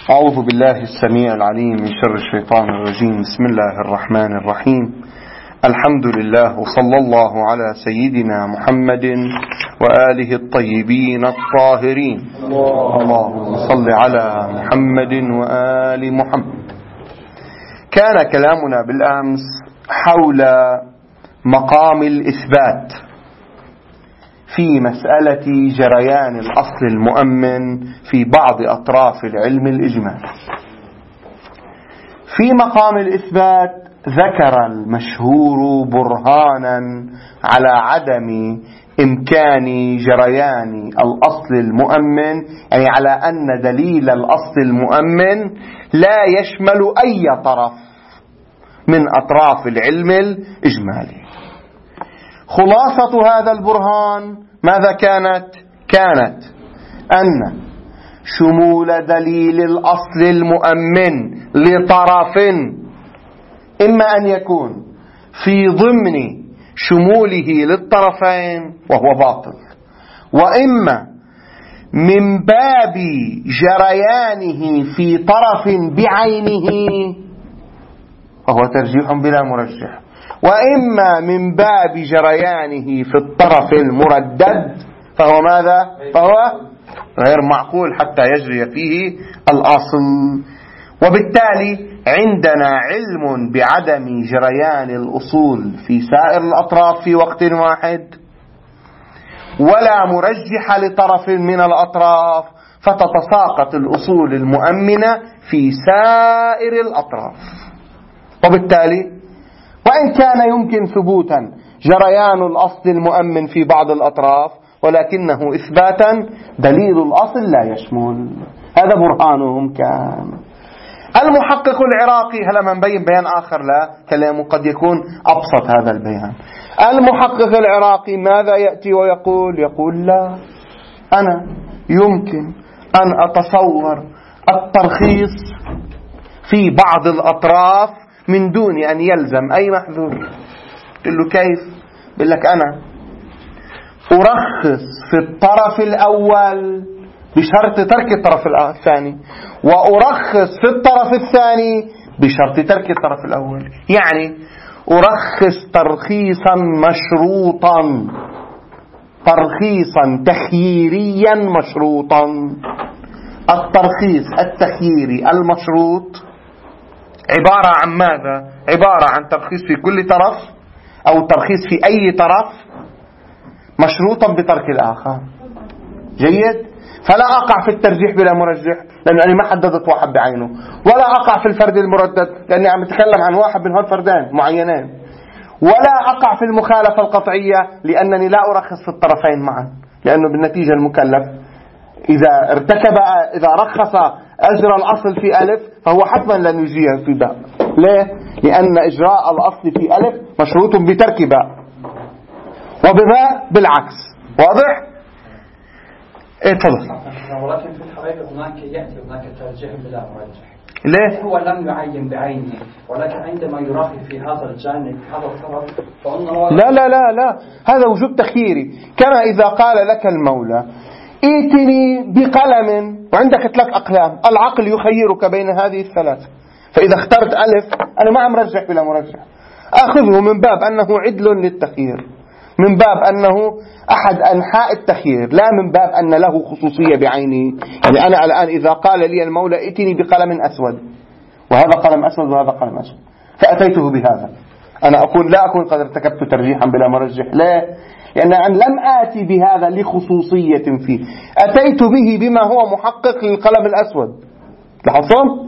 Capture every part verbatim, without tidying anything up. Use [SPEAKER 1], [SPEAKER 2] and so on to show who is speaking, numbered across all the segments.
[SPEAKER 1] أعوذ بالله السميع العليم من شر الشيطان الرجيم. بسم الله الرحمن الرحيم. الحمد لله وصلى الله على سيدنا محمد وآله الطيبين الطاهرين. اللهم صل على محمد وآل محمد. كان كلامنا بالأمس حول مقام الإثبات في مسألة جريان الأصل المؤمن في بعض أطراف العلم الإجمالي. في مقام الإثبات ذكر المشهور برهانا على عدم إمكان جريان الأصل المؤمن، يعني على أن دليل الأصل المؤمن لا يشمل أي طرف من أطراف العلم الإجمالي. خلاصة هذا البرهان ماذا كانت؟ كانت أن شمول دليل الأصل المؤمن لطرف إما أن يكون في ضمن شموله للطرفين وهو باطل، وإما من باب جريانه في طرف بعينه وهو ترجيح بلا مرجح، وإما من باب جريانه في الطرف المردد فهو ماذا؟ فهو غير معقول حتى يجري فيه الأصل. وبالتالي عندنا علم بعدم جريان الأصول في سائر الأطراف في وقت واحد، ولا مرجح لطرف من الأطراف، فتتساقط الأصول المؤمنة في سائر الأطراف. وبالتالي وإن كان يمكن ثبوتا جريان الأصل المؤمن في بعض الأطراف، ولكنه إثباتا دليل الأصل لا يشمل. هذا برهانهم كان. المحقق العراقي، هلا ما نبين بيان آخر لا كلامه قد يكون أبسط هذا البيان. المحقق العراقي ماذا يأتي ويقول؟ يقول لا، أنا يمكن أن أتصور الترخيص في بعض الأطراف من دون أن يلزم أي محذور. قل له كيف؟ بقول لك أنا أرخص في الطرف الأول بشرط ترك الطرف الثاني، وأرخص في الطرف الثاني بشرط ترك الطرف الأول. يعني أرخص ترخيصا مشروطا، ترخيصا تخييريا مشروطا. الترخيص التخييري المشروط عبارة عن ماذا؟ عبارة عن ترخيص في كل طرف أو ترخيص في أي طرف مشروطا بترك الآخر. جيد؟ فلا أقع في الترجيح بلا مرجح لأنني ما حددت واحد بعينه، ولا أقع في الفرد المردد لأني عم أتكلم عن واحد من هالفردين معينين، ولا أقع في المخالفة القطعية لأنني لا أرخص في الطرفين معا، لأنه بالنتيجة المكلف إذا ارتكب إذا رخص أجرى الأصل في ألف فهو حتما لن يجريه في باء. ليه؟ لأن إجراء الأصل في ألف مشروط بترك باء، وبباء بالعكس. واضح؟ ايه تفضل.
[SPEAKER 2] ولكن في الحقيقة هناك يأتي هناك ترجيح بلا مرجح.
[SPEAKER 1] ليه؟
[SPEAKER 2] هو لم يعين بعينه، ولكن عندما يراقب في هذا الجانب هذا الطرف فإنه
[SPEAKER 1] لا لا لا لا هذا وجود تخييري. كما إذا قال لك المولى ائتني بقلم وعندك ثلاث أقلام، العقل يخيرك بين هذه الثلاث، فإذا اخترت ألف أنا ما مرجح بلا مرجح، أخذه من باب أنه عدل للتخيير، من باب أنه أحد أنحاء التخيير، لا من باب أن له خصوصية بعينه. يعني أنا الآن إذا قال لي المولى ائتني بقلم أسود، وهذا قلم أسود وهذا قلم أسود، فأتيته بهذا، أنا أقول لا أكون قد ارتكبت ترجيحا بلا مرجح. لا، لأن أنا لم آتي بهذا لخصوصية فيه، أتيت به بما هو محقق للقلم الأسود. لاحظتم؟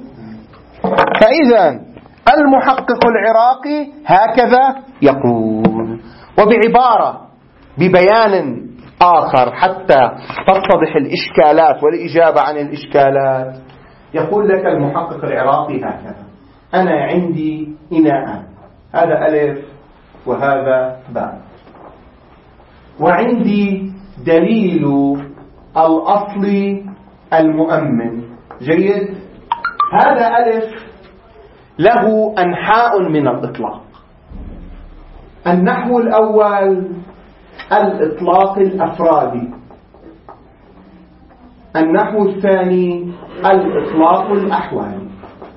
[SPEAKER 1] فإذا المحقق العراقي هكذا يقول. وبعبارة ببيان آخر حتى تتضح الإشكالات والإجابة عن الإشكالات، يقول لك المحقق العراقي هكذا: أنا عندي إناء، هذا ألف وهذا باء، وعندي دليل الأصل المؤمن. جيد؟ هذا ألف له أنحاء من الإطلاق. النحو الأول الإطلاق الأفرادي، النحو الثاني الإطلاق الأحوالي.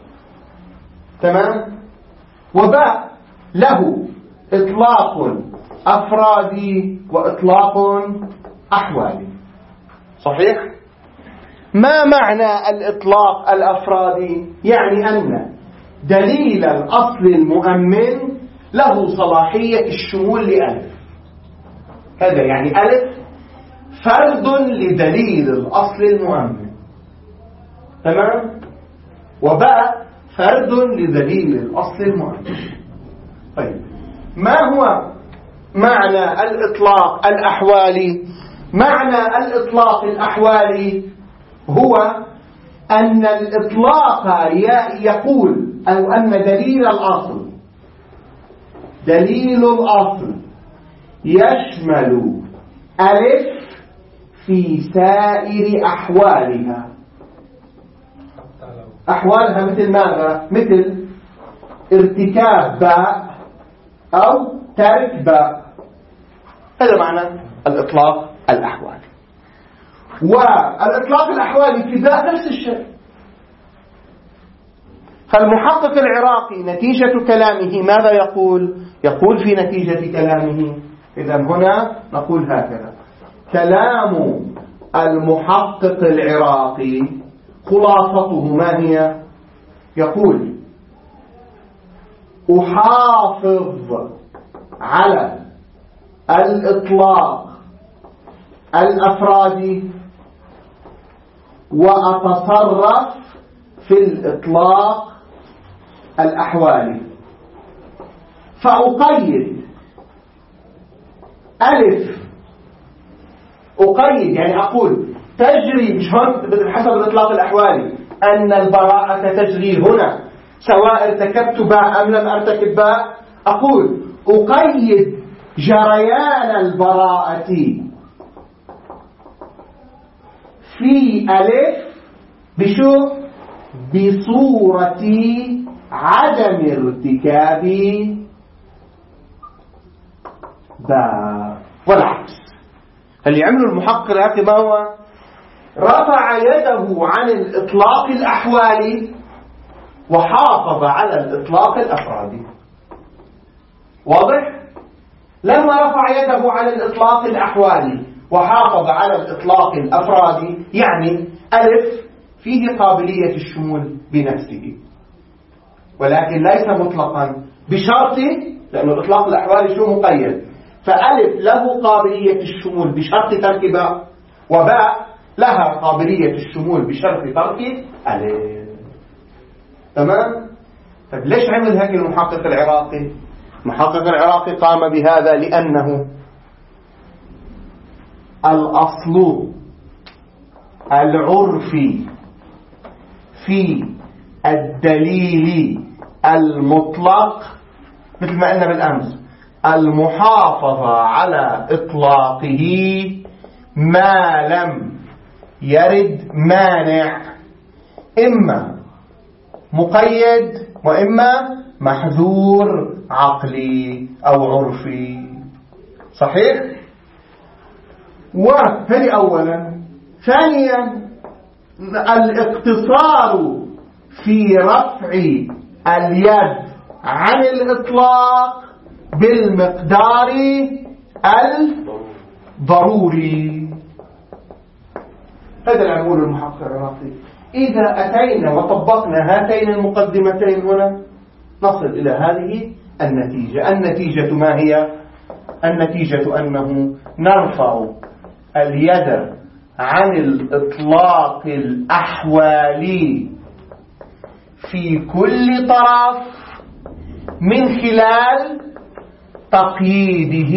[SPEAKER 1] تمام؟ وباء له إطلاق أفرادي وإطلاق أحوالي. صحيح؟ ما معنى الإطلاق الأفرادي؟ يعني أن دليل الأصل المؤمن له صلاحية الشمول لألف. هذا يعني ألف فرد لدليل الأصل المؤمن. تمام؟ وباء فرد لدليل الأصل المؤمن. طيب، ما هو معنى الإطلاق الأحوالي؟ معنى الإطلاق الأحوالي هو أن الإطلاق يقول أو أن دليل الأصل دليل الأصل يشمل ألف في سائر أحوالها. أحوالها مثل ماذا؟ مثل ارتكاب باء أو ترك باء. هذا معنى الإطلاق الأحوالي. والإطلاق الأحوالي في باء نفس الشيء. فالمحقق العراقي نتيجة كلامه ماذا يقول؟ يقول في نتيجة كلامه، إذا هنا نقول هكذا: كلام المحقق العراقي خلاصته ما هي؟ يقول: أحافظ على الإطلاق الأفرادي وأتصرف في الإطلاق الأحوالي. فأقيد ألف، أقيد يعني أقول تجري بحسب الإطلاق الأحوالي أن البراءة تجري هنا سواء ارتكبت باء أم لم أرتكب باء. أقول أقيد جريان البراءة في ألف بشو؟ بصورة عدم ارتكاب باء، والعكس. اللي عمله المحقق العراقي ما هو؟ رفع يده عن الإطلاق الأحوالي وحافظ على الإطلاق الأفرادي. واضح؟ لما رفع يده عن الإطلاق الأحوالي وحافظ على الإطلاق الأفرادي يعني ألف فيه قابلية الشمول بنفسه، ولكن ليس مطلقا بشرط، لأن الإطلاق الأحوالي شو مقيد، فألف له قابلية الشمول بشرط ترك باء، وباء لها قابلية الشمول بشرط ترك ألف. تمام؟ طيب ليش عمل هيك المحقق العراقي؟ المحقق العراقي قام بهذا لأنه الأصل العرفي في الدليل المطلق مثل ما قلنا بالأمس المحافظة على إطلاقه ما لم يرد مانع، إما مقيد وإما محذور عقلي أو عرفي. صحيح؟ وهذه أولا. ثانيا الاقتصار في رفع اليد عن الإطلاق بالمقدار الضروري. هذا العمول المحقق العراقي. إذا أتينا وطبقنا هاتين المقدمتين هنا نصل إلى هذه النتيجة. النتيجة ما هي؟ النتيجة أنه نرفع اليد عن الإطلاق الأحوالي في كل طرف من خلال تقييده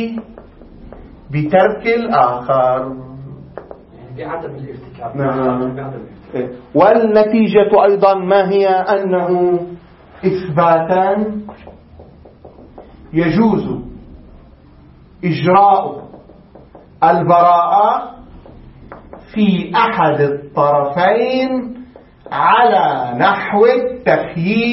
[SPEAKER 1] بترك الآخر
[SPEAKER 2] بعدم الارتكاب.
[SPEAKER 1] نعم. والنتيجة أيضا ما هي؟ أنه إثباتا يجوز إجراء البراءة في أحد الطرفين على نحو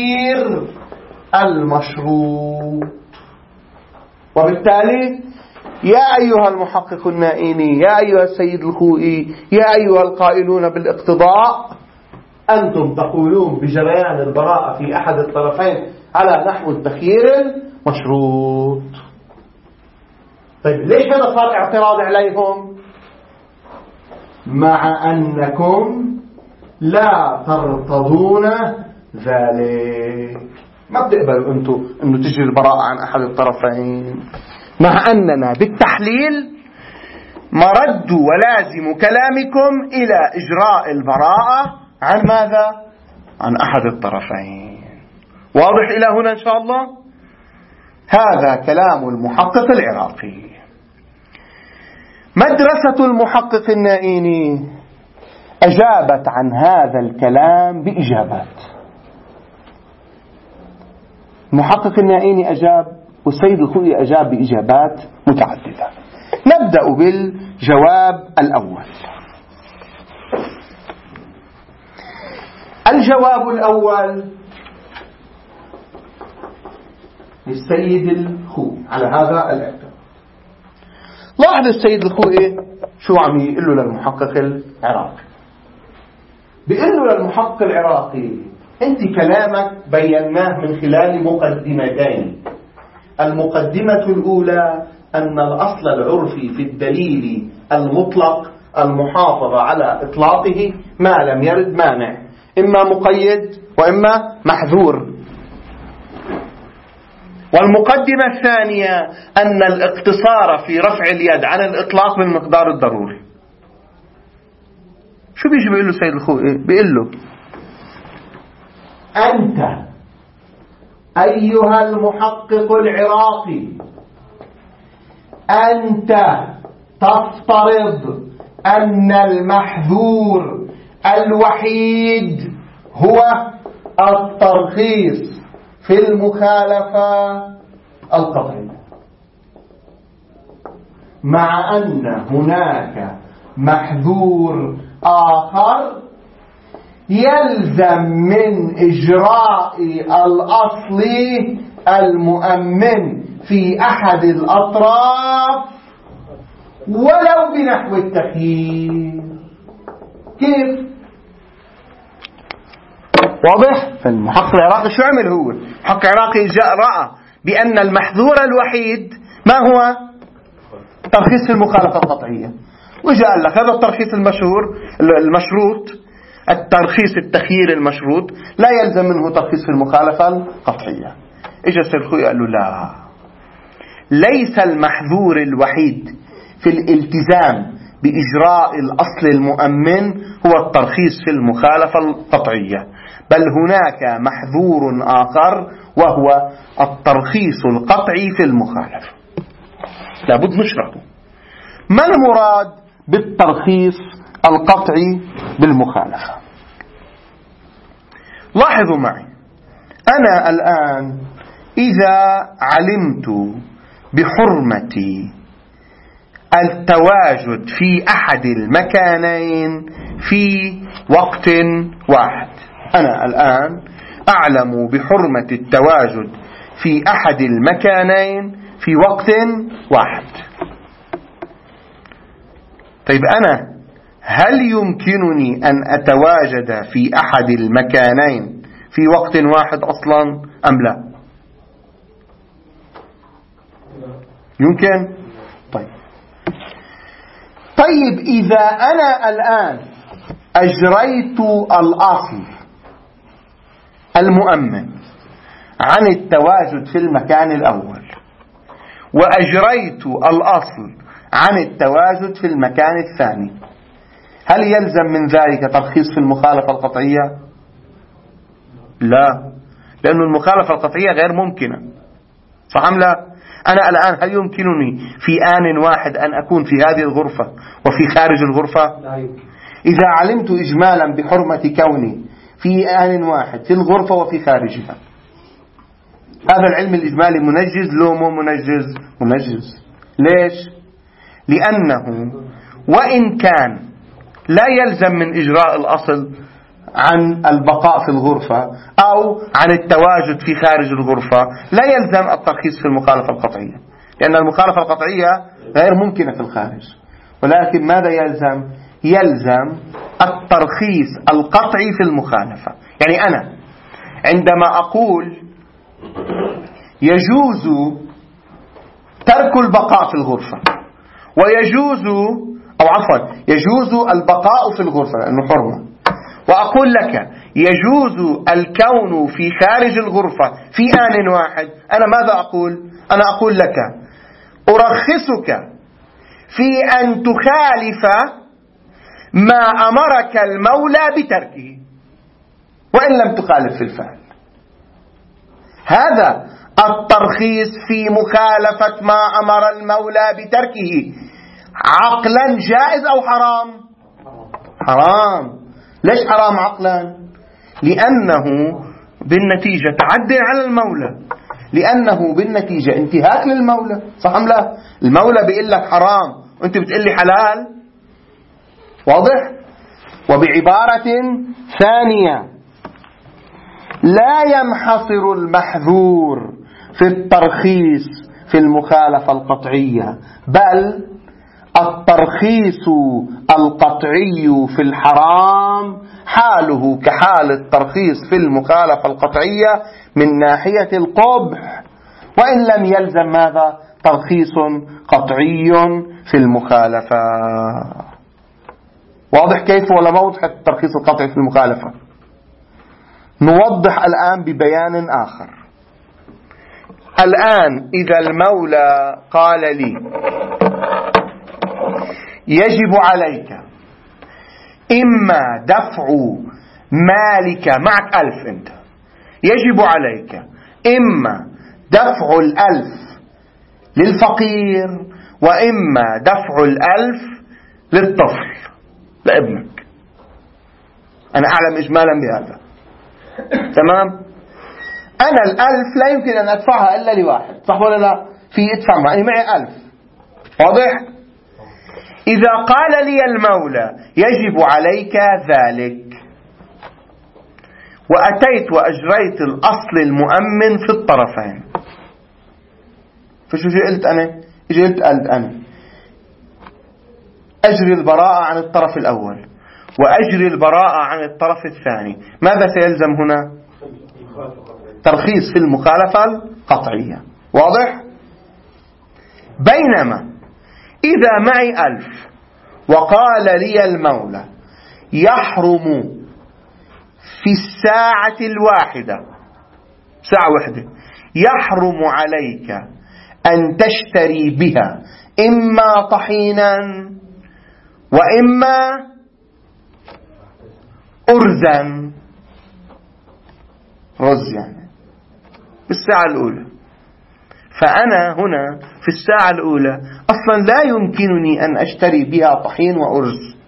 [SPEAKER 1] التخيير المشروط. وبالتالي يا أيها المحقق النائيني، يا أيها السيد الخوئي، يا أيها القائلون بالاقتضاء، أنتم تقولون بجريان البراءة في أحد الطرفين على نحو التخيير المشروط. طيب ليش هذا صار اعتراض عليهم؟ مع أنكم لا ترتضون ذلك، ما بتقبلوا أنتم أنه تجري البراءة عن أحد الطرفين، مع أننا بالتحليل مرد ولازم كلامكم إلى إجراء البراءة عن ماذا؟ عن أحد الطرفين. واضح إلى هنا إن شاء الله؟ هذا كلام المحقق العراقي. مدرسة المحقق النائيني أجابت عن هذا الكلام بإجابات. المحقق النائيني أجاب والسيد الخوئي أجاب بإجابات متعددة. نبدأ بالجواب الأول. الجواب الأول للسيد الخوئي على هذا الاعتراض. لاحظ السيد الخوئي شو عم يقول له للمحقق العراقي. بيقول له للمحقق العراقي أنت كلامك بيناه من خلال مقدمتين. المقدمة الأولى أن الأصل العرفي في الدليل المطلق المحافظة على إطلاقه ما لم يرد مانع، إما مقيد وإما محذور. والمقدمة الثانية أن الاقتصار في رفع اليد عن الإطلاق بالمقدار الضروري. شو بيجي بيقول له سيد الخوئي؟ بيقول له أنت أيها المحقق العراقي أنت تفترض أن المحذور الوحيد هو الترخيص في المخالفة القطعية، مع أن هناك محذور آخر يلزم من إجراء الأصل المؤمن في أحد الأطراف ولو بنحو التخيير. كيف؟ واضح؟ فالمحقق العراقي شو عمل هو؟ المحقق العراقي جاء رأى بأن المحذور الوحيد ما هو؟ ترخيص في المخالفة القطعية، وجاء لك هذا الترخيص المشهور المشروط، الترخيص التخيير المشروط لا يلزم منه ترخيص في المخالفة القطعية. اجى السيد الخوئي قال له لا، ليس المحذور الوحيد في الالتزام بإجراء الأصل المؤمن هو الترخيص في المخالفة القطعية، بل هناك محذور آخر وهو الترخيص القطعي في المخالفة. لابد نشرحه. ما المراد بالترخيص القطعي بالمخالفة؟ لاحظوا معي، أنا الآن إذا علمت بحرمة التواجد في أحد المكانين في وقت واحد، أنا الآن أعلم بحرمة التواجد في أحد المكانين في وقت واحد. طيب أنا هل يمكنني أن أتواجد في أحد المكانين في وقت واحد أصلا أم لا؟ يمكن؟ طيب طيب إذا أنا الآن أجريت الأصل المؤمن عن التواجد في المكان الأول وأجريت الأصل عن التواجد في المكان الثاني، هل يلزم من ذلك ترخيص في المخالفة القطعية؟ لا، لأن المخالفة القطعية غير ممكنة، صح أم لا؟ أنا الآن هل يمكنني في آن واحد أن أكون في هذه الغرفة وفي خارج الغرفة؟ إذا علمت إجمالا بحرمة كوني في آن واحد في الغرفة وفي خارجها، هذا العلم الإجمالي منجز لو مو منجز؟ منجز. ليش؟ لأنه وإن كان لا يلزم من إجراء الأصل عن البقاء في الغرفة أو عن التواجد في خارج الغرفة، لا يلزم الترخيص في المخالفة القطعية، لأن المخالفة القطعية غير ممكنة في الخارج. ولكن ماذا يلزم؟ يلزم الترخيص القطعي في المخالفة. يعني أنا عندما أقول يجوز ترك البقاء في الغرفة ويجوز أو عفوا يجوز البقاء في الغرفة لأنه حرمة، وأقول لك يجوز الكون في خارج الغرفة في آن واحد، أنا ماذا أقول؟ أنا أقول لك أرخصك في أن تخالف ما أمرك المولى بتركه وإن لم تخالف في الفعل. هذا الترخيص في مخالفة ما أمر المولى بتركه عقلا جائز أو حرام؟ حرام. ليش حرام عقلا؟ لأنه بالنتيجة تعدي على المولى، لأنه بالنتيجة انتهاك للمولى. صح أم لا؟ المولى بيقول لك حرام وانت بتقول لي حلال. واضح؟ وبعبارة ثانية، لا ينحصر المحذور في الترخيص في المخالفة القطعية، بل الترخيص القطعي في الحرام حاله كحال الترخيص في المخالفة القطعية من ناحية القبح، وإن لم يلزم ماذا؟ ترخيص قطعي في المخالفة. واضح كيف ولا ما وضح الترخيص القطعي في المخالفة؟ نوضح الآن ببيان آخر. الآن إذا المولى قال لي يجب عليك إما دفع مالك، معك ألف أنت، يجب عليك إما دفع الألف للفقير وإما دفع الألف للطفل لابنك. أنا أعلم إجمالا بهذا، تمام؟ أنا الألف لا يمكن أن أدفعها إلا لواحد، صح ولا لا؟ في ادفع معي معي ألف. واضح؟ إذا قال لي المولى يجب عليك ذلك وأتيت وأجريت الأصل المؤمن في الطرفين، فشو قلت أنا؟ قلت قلت أنا أجري البراءة عن الطرف الأول وأجري البراءة عن الطرف الثاني، ماذا سيلزم هنا؟ ترخيص في المخالفة القطعية. واضح؟ بينما إذا معي ألف وقال لي المولى يحرم في الساعة الواحدة، ساعة واحدة، يحرم عليك أن تشتري بها إما طحينا وإما أرزا، رز يعني، بالساعة الأولى. فأنا هنا في الساعة الأولى أصلا لا يمكنني أن أشتري بها طحين وأرز،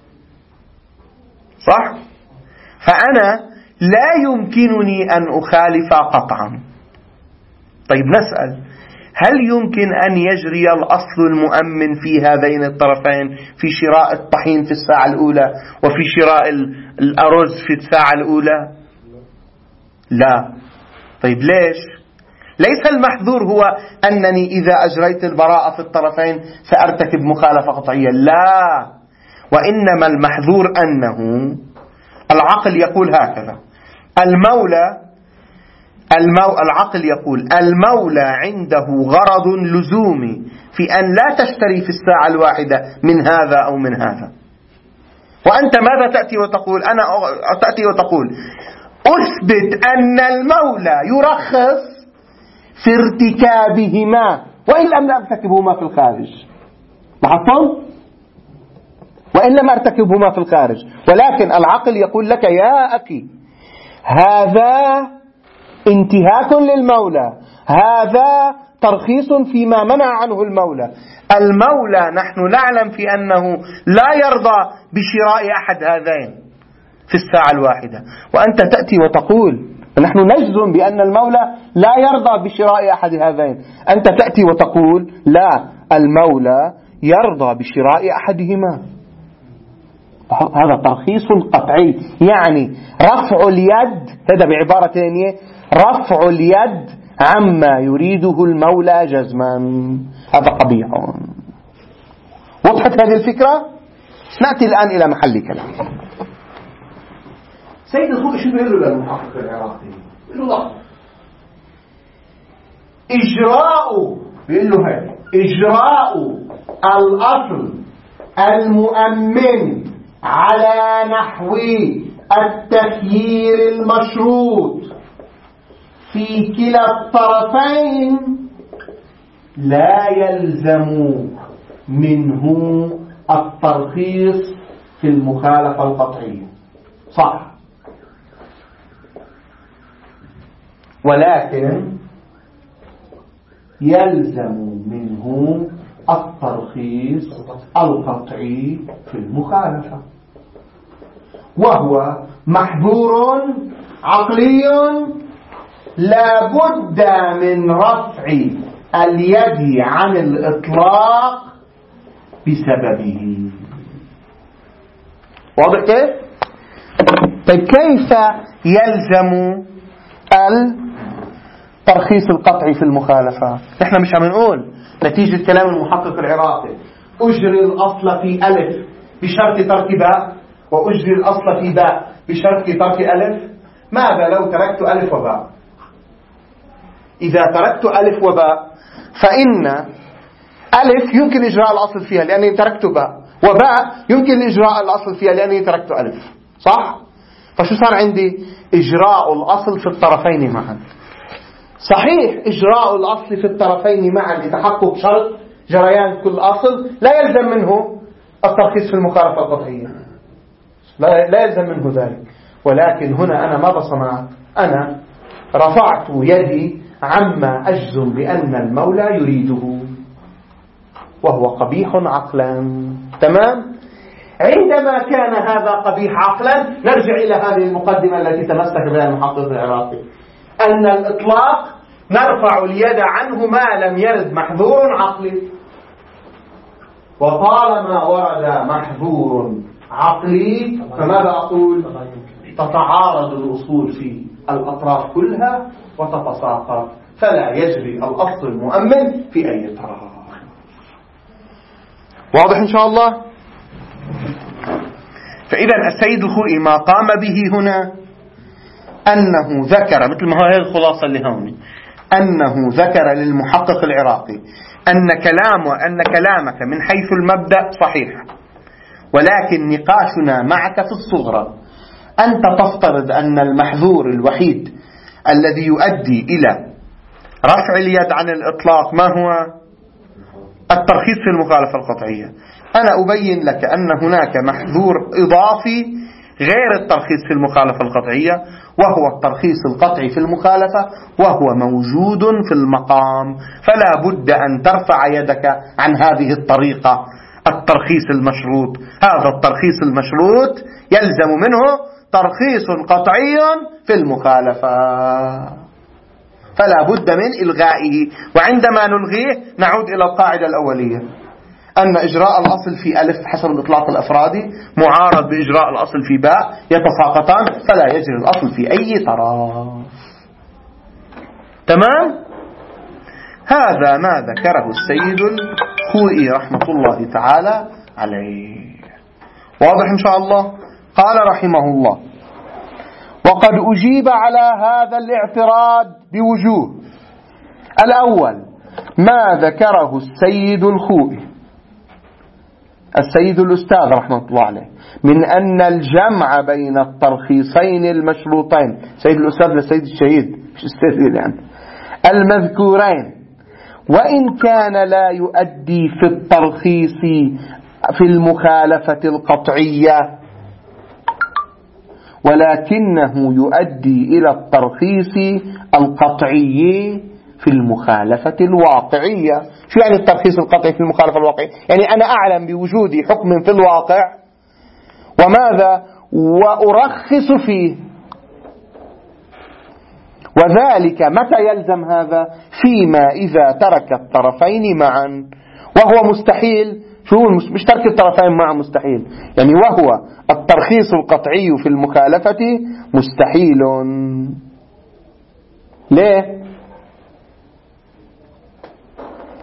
[SPEAKER 1] صح؟ فأنا لا يمكنني أن أخالف قطعا. طيب نسأل، هل يمكن أن يجري الأصل المؤمن في هذين الطرفين في شراء الطحين في الساعة الأولى وفي شراء الأرز في الساعة الأولى؟ لا. طيب ليش؟ ليس المحذور هو أنني إذا أجريت البراءة في الطرفين سأرتكب مخالفة قطعية، لا، وإنما المحذور أنه العقل يقول هكذا، المولى المو... العقل يقول المولى عنده غرض لزومي في أن لا تشتري في الساعة الواحدة من هذا أو من هذا. وأنت ماذا تأتي وتقول؟ أنا تأتي وتقول أثبت أن المولى يرخص في ارتكابهما وإن لم أرتكبهما في الخارج. لاحظتم؟ وإن لم أرتكبهما في الخارج، ولكن العقل يقول لك يا أخي هذا انتهاك للمولى، هذا ترخيص فيما منع عنه المولى. المولى نحن نعلم في أنه لا يرضى بشراء أحد هذين في الساعة الواحدة، وأنت تأتي وتقول نحن نجزم بأن المولى لا يرضى بشراء أحد هذين، أنت تأتي وتقول لا، المولى يرضى بشراء أحدهما. هذا ترخيص قطعي، يعني رفع اليد، هذا بعبارة ثانية رفع اليد عما يريده المولى جزما. هذا قبيح. وضحت هذه الفكرة؟ نأتي الآن إلى محل كلام. سيد الخوئي شو بيقول له للمحقق العراقي؟ بيقول له لحظة، إجراء، بيقول له هذا إجراء الأصل المؤمن على نحو التخيير المشروط في كلا الطرفين لا يلزم منه الترخيص في المخالفة القطعية. صح، ولكن يلزم منه الترخيص القطعي في المخالفة، وهو محظور عقلي لا بد من رفع اليد عن الإطلاق بسببه. واضح كيف؟ طيب كيف يلزم الترخيص القطعي في المخالفة؟ نحن مش عم نقول نتيجة كلام المحقق العراقي أجري الأصل في ألف بشرط ترك باء، وأجري الأصل في باء بشرط ترك ألف. ماذا لو تركت ألف وباء؟ إذا تركت ألف وباء فإن ألف يمكن إجراء الأصل فيها لأنني تركت باء، وباء يمكن إجراء الأصل فيها لأنني تركت ألف. صح؟ فشو صار عندي؟ إجراء الأصل في الطرفين معا. صحيح إجراء الأصل في الطرفين معا لتحقق شرط جريان كل أصل لا يلزم منه الترخيص في المخالفة القطعية، لا يلزم منه ذلك. ولكن هنا أنا ماذا صنعت؟ أنا رفعت يدي عما أجزم بأن المولى يريده، وهو قبيح عقلا. تمام؟ عندما كان هذا قبيح عقلا نرجع إلى هذه المقدمة التي تمسك بها المحقق العراقي، أن الإطلاق نرفع اليد عنه ما لم يرد محظور عقلي، وطالما ورد محظور عقلي فماذا أقول؟ تتعارض الأصول في الأطراف كلها وتتساقط، فلا يجري الأصل المؤمن في أي طرف. واضح إن شاء الله؟ فإذا السيد الخوئي ما قام به هنا أنه ذكر، مثل ما هي الخلاصة اللي هون، أنه ذكر للمحقق العراقي أن كلامه أن كلامك من حيث المبدأ صحيح، ولكن نقاشنا معك في الصغرى أنت تفترض أن المحظور الوحيد الذي يؤدي إلى رفع اليد عن الإطلاق ما هو؟ الترخيص في المخالفة القطعية. أنا أبين لك أن هناك محظور إضافي غير الترخيص في المخالفة القطعية، وهو الترخيص القطعي في المخالفة، وهو موجود في المقام، فلا بد أن ترفع يدك عن هذه الطريقة. الترخيص المشروط، هذا الترخيص المشروط يلزم منه ترخيص قطعي في المخالفة، فلا بد من إلغائه. وعندما نلغيه نعود إلى القاعدة الأولية أن إجراء الأصل في ألف حسب الإطلاق الأفرادي معارض بإجراء الأصل في باء، يتساقطان، فلا يجري الأصل في أي طرف. تمام؟ هذا ما ذكره السيد الخوئي رحمة الله تعالى عليه. واضح إن شاء الله؟ قال رحمه الله: وقد أجيب على هذا الاعتراض بوجوه. الأول ما ذكره السيد الخوئي السيد الأستاذ رحمة الله عليه من أن الجمع بين الترخيصين المشروطين، سيد الأستاذ لسيد الشهيد مش أستاذ يعني، المذكورين، وإن كان لا يؤدي في الترخيص في المخالفة القطعية، ولكنه يؤدي إلى الترخيص القطعي في المخالفة الواقعية. شو يعني الترخيص القطعي في المخالفة الواقعية؟ يعني أنا أعلم بوجود حكم في الواقع وماذا وأرخص فيه، وذلك متى يلزم هذا؟ فيما إذا ترك الطرفين معا، وهو مستحيل. شو مش ترك الطرفين معا مستحيل، يعني وهو الترخيص القطعي في المخالفة مستحيل. ليه؟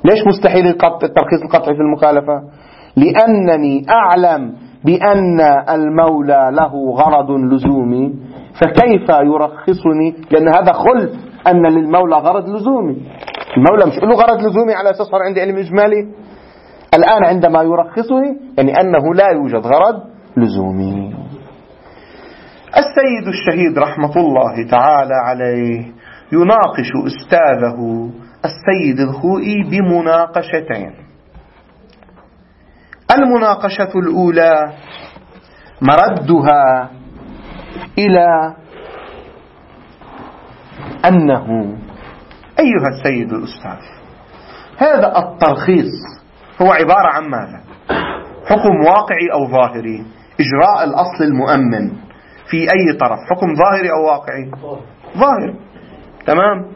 [SPEAKER 1] ليش مستحيل الترخيص القطعي في المخالفة؟ لأنني أعلم بأن المولى له غرض لزومي، فكيف يرخصني؟ لأن هذا خلف أن للمولى غرض لزومي. المولى مش له غرض لزومي على أساس صار عندي علم إجمالي. الآن عندما يرخصني يعني أنه لا يوجد غرض لزومي. السيد الشهيد رحمة الله تعالى عليه يناقش أستاذه السيد الخوئي بمناقشتين. المناقشة الأولى مردها إلى أنه أيها السيد الأستاذ، هذا الترخيص هو عبارة عن ماذا؟ حكم واقعي أو ظاهري؟ إجراء الأصل المؤمن في أي طرف، حكم ظاهري أو واقعي؟ ظاهري. تمام.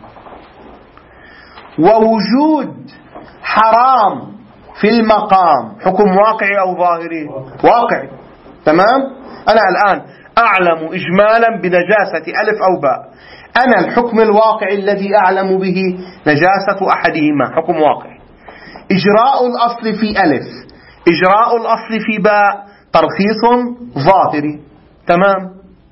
[SPEAKER 1] ووجود حرام في المقام حكم واقعي أو ظاهري؟ واقعي. تمام. أنا الآن أعلم إجمالا بنجاسة ألف أو باء، أنا الحكم الواقعي الذي أعلم به نجاسة أحدهما حكم واقعي. إجراء الأصل في ألف، إجراء الأصل في باء ترخيص ظاهري. تمام.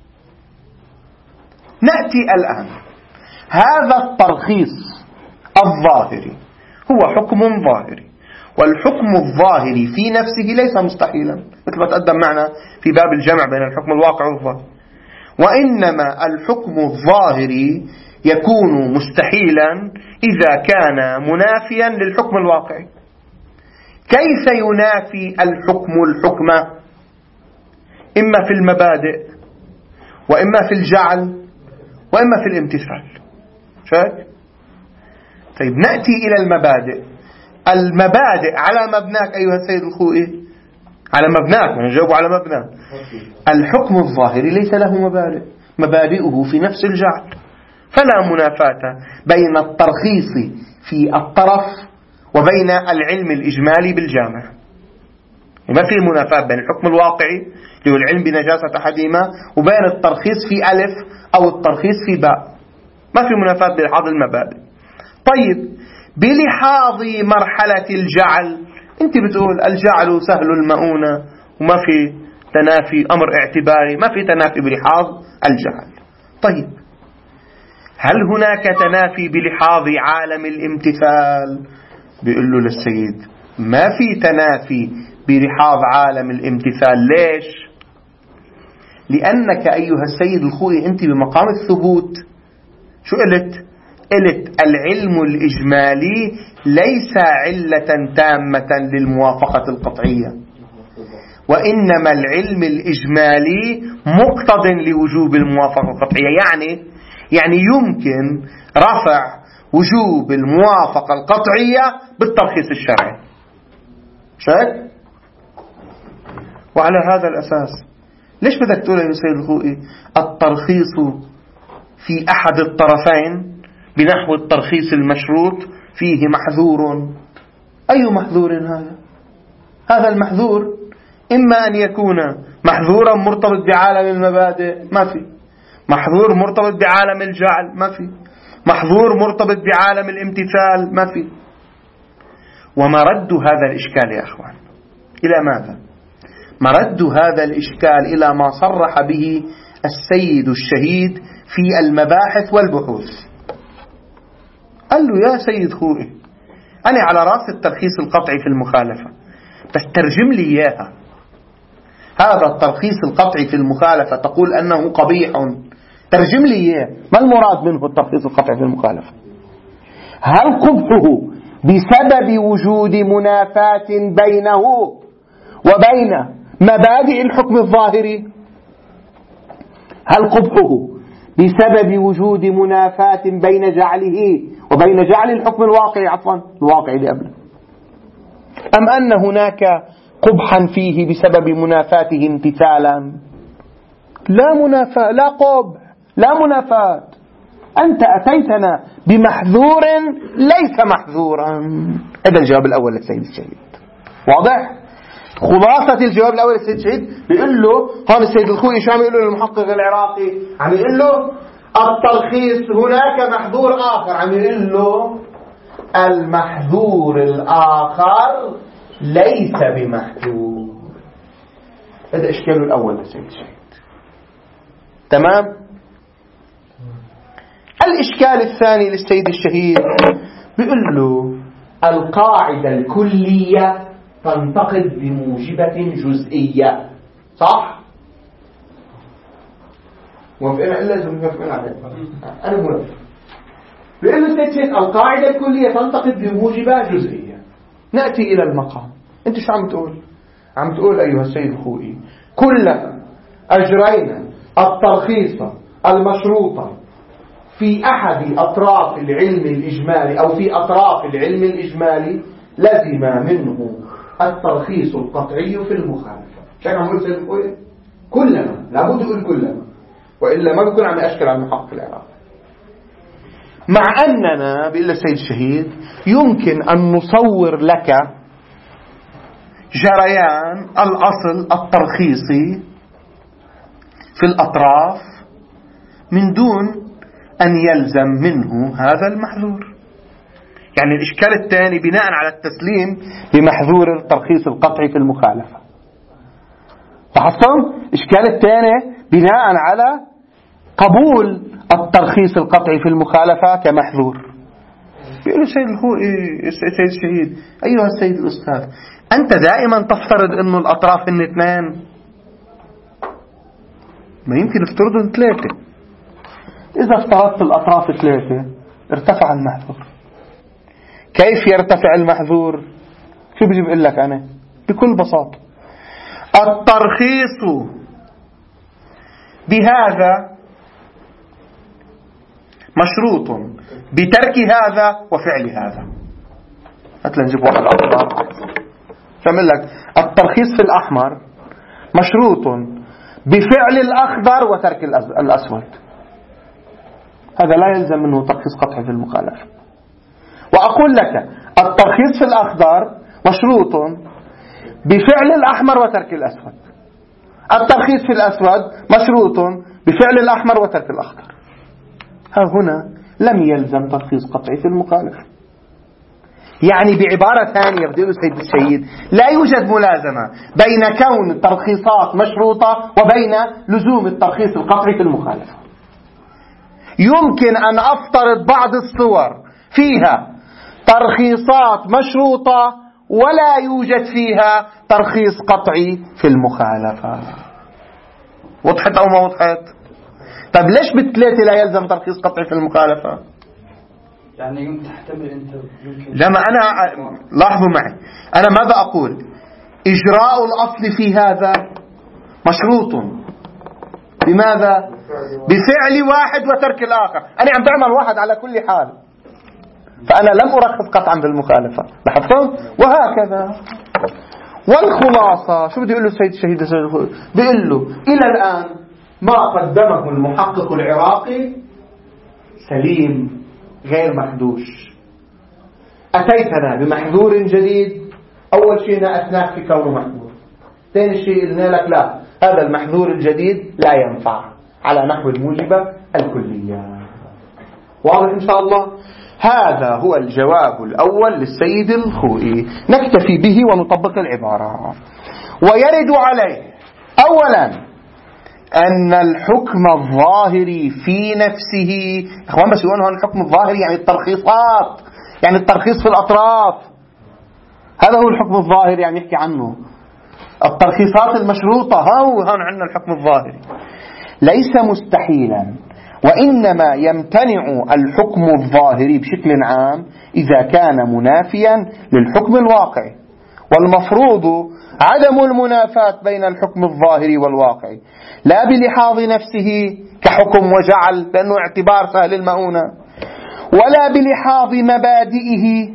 [SPEAKER 1] نأتي الآن، هذا الترخيص الظاهري هو حكم ظاهري، والحكم الظاهري في نفسه ليس مستحيلا مثل ما تقدم معنا في باب الجمع بين الحكم الواقع والظاهر، وإنما الحكم الظاهري يكون مستحيلا إذا كان منافيا للحكم الواقعي. كيف ينافي الحكم الحكم؟ إما في المبادئ، وإما في الجعل، وإما في الامتثال. شايف؟ طيب نأتي إلى المبادئ. المبادئ على مبناك أيها السيد الخوئي، على مبناك، من نجاوب على مبناك. الحكم الظاهري ليس له مبادئ، مبادئه في نفس الجعل، فلا منافاة بين الترخيص في الطرف وبين العلم الإجمالي بالجامع. ما في منافاة بين الحكم الواقعي اللي هو العلم بنجاسة أحدهما وبين الترخيص في ألف أو الترخيص في باء، ما في منافاة بلحاظ المبادئ. طيب بلحاظ مرحلة الجعل، انت بتقول الجعل سهل المؤونة وما في تنافي، أمر اعتباري، ما في تنافي بلحاظ الجعل. طيب هل هناك تنافي بلحاظ عالم الامتثال؟ بيقول له للسيد ما في تنافي بلحاظ عالم الامتثال. ليش؟ لأنك أيها السيد الخوئي أنت بمقام الثبوت شو قلت؟ قلت العلم الإجمالي ليس علة تامة للموافقة القطعية، وإنما العلم الإجمالي مقتض لوجوب الموافقة القطعية. يعني يعني يمكن رفع وجوب الموافقة القطعية بالترخيص الشرعي. شايف؟ وعلى هذا الأساس ليش بدك تقول يا سيد الخوئي الترخيص في أحد الطرفين بنحو الترخيص المشروط فيه محذور؟ أي محذور هذا؟ هذا المحذور إما أن يكون محذورا مرتبط بعالم المبادئ، ما في محذور مرتبط بعالم الجعل، ما في محظور مرتبط بعالم الامتثال، ما في. ومرد هذا الإشكال يا أخوان إلى ماذا؟ مرد هذا الإشكال إلى ما صرح به السيد الشهيد في المباحث والبحوث. قال له يا سيد خوئي أنا على رأس الترخيص القطعي في المخالفة، بس ترجم لي إياها. هذا الترخيص القطعي في المخالفة تقول أنه قبيح، ترجم لي إياه. ما المراد منه الترخيص القطعي في المخالفة؟ هل قبحه بسبب وجود منافاة بينه وبين مبادئ الحكم الظاهري؟ هل قبحه بسبب وجود منافاة بين جعله وبين جعل الحكم الواقعي، عفوا الواقعي اللي قبله، أم أن هناك قبحا فيه بسبب منافاته امتثالا؟ لا منافاة، لا قبح، لا منافاة. أنت أتيتنا بمحذور ليس محذورا. هذا الجواب الأول للسيد الشهيد. واضح؟ خلاصة الجواب الأول للسيد الشهيد بيقول له هون السيد الخوئي شو عم يقول له للمحقق العراقي؟ عم يقول له الترخيص هناك محذور آخر، عم يقول له المحذور الآخر ليس بمحذور. هذا إشكاله الأول للسيد الشهيد. تمام. الإشكال الثاني للسيد الشهيد بيقول له القاعدة الكلية تنتقد بموجبة جزئية، صح؟ موافقين؟ إلا لازم موافقين عليه. أنا موافق. بيقول له السيد الشهيد القاعدة الكلية تنتقد بموجبة جزئية. نأتي إلى المقام. أنت شو عم تقول؟ عم تقول أيها السيد الخوئي كلما أجرينا الترخيص المشروطة في أحد أطراف العلم الإجمالي أو في أطراف العلم الإجمالي لزم منه الترخيص القطعي في المخالفة. شايف عم يقول سيد الخوئي؟ كلما، لابد يقول كلما، وإلا ما بيكون عم يأشكل على المحقق العراقي. مع أننا بيقول السيد الشهيد يمكن أن نصور لك جريان الأصل الترخيصي في الأطراف من دون أن يلزم منه هذا المحذور. يعني الإشكال الثاني بناء على التسليم بمحذور الترخيص القطعي في المخالفة. لاحظتم؟ الإشكال الثاني بناء على قبول الترخيص القطعي في المخالفة كمحذور. بيقول السيد الخوئي السيد الشهيد أيها السيد الأستاذ أنت دائما تفترض أنه الأطراف هن اثنان، ما يمكن افترضهم ثلاثة. إذا افترضت الأطراف ثلاثة ارتفع المحذور. كيف يرتفع المحذور؟ شو بيجي بقول لك أنا بكل بساطة الترخيص بهذا مشروط بترك هذا وفعل هذا. هتلا نجيب واحد أخضر فعمل لك الترخيص في الأحمر مشروط بفعل الأخضر وترك الأسود. هذا لا يلزم منه ترخيص قطعي في المخالفة. وأقول لك الترخيص في الأخضر مشروط بفعل الأحمر وترك الأسود. الترخيص في الأسود مشروط بفعل الأحمر وترك الأخضر. ها هنا لم يلزم ترخيص قطعي في المخالفة. يعني بعبارة ثانية بدي أقول سيد الشهيد لا يوجد ملازمة بين كون الترخيصات مشروطة وبين لزوم الترخيص القطعي في المخالفة. يمكن أن أفترض بعض الصور فيها ترخيصات مشروطة ولا يوجد فيها ترخيص قطعي في المخالفة. وضحت أو ما وضحت؟ طب ليش بالثلاثة لا يلزم ترخيص قطعي في المخالفة؟
[SPEAKER 2] يعني يمكن تحتمل أنت يمكن
[SPEAKER 1] لما أنا لاحظوا معي أنا ماذا أقول؟ إجراء الأصل في هذا مشروط بماذا؟ بفعل واحد وترك الآخر. أنا عم بعمل واحد على كل حال، فأنا لم أرخص قطعا بالمخالفة. لاحظتم؟ وهكذا. والخلاصة شو بدي يقول له السيد الشهيد بيقول له إلى الآن ما قدمه المحقق العراقي سليم غير محدوش. أتيتنا بمحذور جديد. أول شيء نأتناك في كونه محذور. ثاني شيء قلنا لك لا، هذا المحذور الجديد لا ينفع على نحو الموجبة الكلية. واضح إن شاء الله؟ هذا هو الجواب الأول للسيد الخوئي. نكتفي به ونطبق العبارة. ويرد عليه أولا أن الحكم الظاهري في نفسه، إخوان بس يقولون هون الحكم الظاهري يعني الترخيصات، يعني الترخيص في الأطراف، هذا هو الحكم الظاهري يعني يحكي عنه. الترخيصات المشروطة هو هون عندنا الحكم الظاهري ليس مستحيلا، وإنما يمتنع الحكم الظاهري بشكل عام إذا كان منافيا للحكم الواقعي، والمفروض عدم المنافاة بين الحكم الظاهري والواقعي لا بلحاظ نفسه كحكم وجعل لأنه اعتبار سهل المؤونة، ولا بلحاظ مبادئه.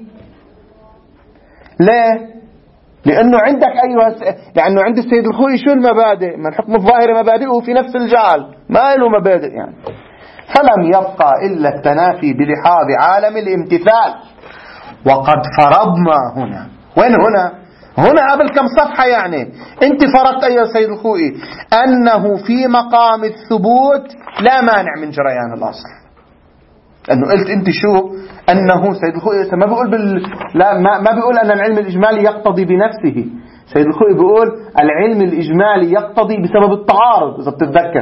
[SPEAKER 1] لا، لأنه عندك أيها لأنه عند السيد الخوئي شو المبادئ؟ ما الحكم الظاهري مبادئه في نفس الجعل، ما له مبادئ يعني. فلم يبقى إلا التنافي بلحاظ عالم الامتثال. وقد فرضنا هنا، وين هنا؟ هنا قبل كم صفحة يعني انت فرضت أيها السيد الخوئي أنه في مقام الثبوت لا مانع من جريان الأصل. لأنه قلت أنت شو أنه سيد الخوئي ما بيقول بال... لا ما, ما بيقول أن العلم الإجمالي يقتضي بنفسه. سيد الخوئي بيقول العلم الإجمالي يقتضي بسبب التعارض إذا بتتذكر.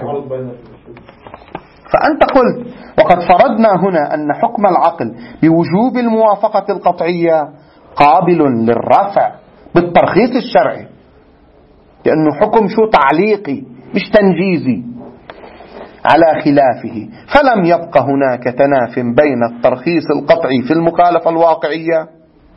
[SPEAKER 1] فأنت قلت وقد فرضنا هنا أن حكم العقل بوجوب الموافقة القطعية قابل للرفع بالترخيص الشرعي، لأنه حكم شو تعليقي مش تنجيزي على خلافه. فلم يبق هناك تناف بين الترخيص القطعي في المخالفة الواقعية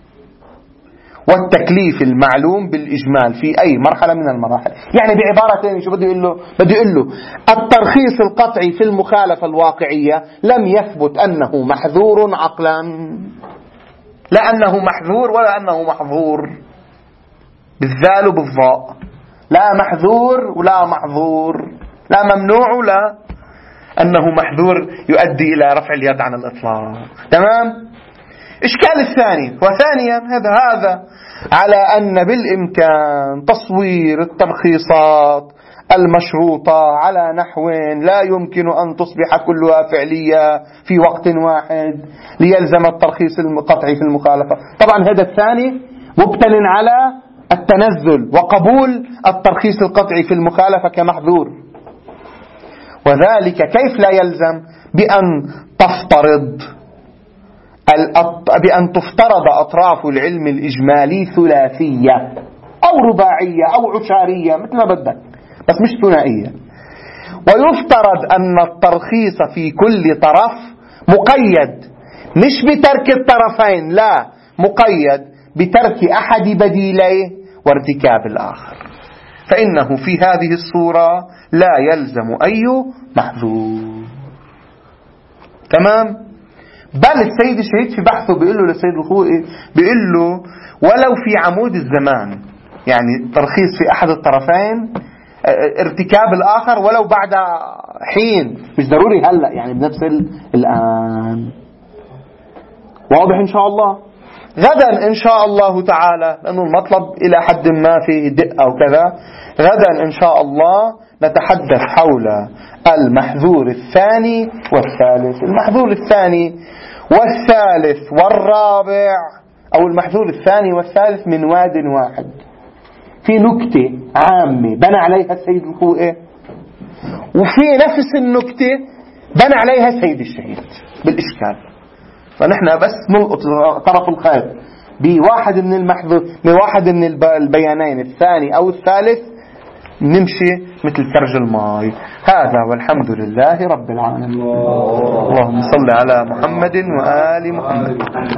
[SPEAKER 1] والتكليف المعلوم بالإجمال في أي مرحلة من المراحل. يعني بعبارة ثانية شو بدي يقول له؟ بدي يقول له الترخيص القطعي في المخالفة الواقعية لم يثبت أنه محذور عقلا، لا أنه محذور ولا أنه محظور، بالذال وبالضاء، لا محذور ولا محظور، لا ممنوع ولا أنه محذور يؤدي إلى رفع اليد عن الإطلاق. تمام؟ إشكال الثاني وثانيا هذا هذا على أن بالإمكان تصوير الترخيصات المشروطة على نحو لا يمكن أن تصبح كلها فعلية في وقت واحد ليلزم الترخيص القطعي في المخالفة. طبعا هذا الثاني مبتن على التنزل وقبول الترخيص القطعي في المخالفة كمحذور، وذلك كيف لا يلزم؟ بأن تفترض بأن تفترض أطراف العلم الإجمالي ثلاثية أو رباعية أو عشارية مثل ما بدك، بس مش ثنائية. ويفترض أن الترخيص في كل طرف مقيد مش بترك الطرفين، لا، مقيد بترك أحد بديليه وارتكاب الآخر، فإنه في هذه الصورة لا يلزم أي محذور. تمام؟ بل السيد الشهيد في بحثه بيقول له للسيد الخوئي، بيقول له ولو في عمود الزمان، يعني ترخيص في أحد الطرفين ارتكاب الآخر ولو بعد حين، مش ضروري هلأ، يعني بنفس الآن. واضح إن شاء الله؟ غدا إن شاء الله تعالى، لأنه المطلب إلى حد ما فيه دقة وكذا، غدا إن شاء الله نتحدث حول المحذور الثاني والثالث. المحذور الثاني والثالث والرابع، أو المحذور الثاني والثالث من واد واحد، في نكتة عامة بنى عليها السيد الخوئي، وفي نفس النكتة بنى عليها السيد الشهيد بالإشكال. فنحن بس نلقط طرف الخيط بواحد من المحذور، بواحد من البيانين الثاني أو الثالث، نمشي مثل ثلج الماء. هذا والحمد لله رب العالمين. اللهم صل على محمد وآل محمد.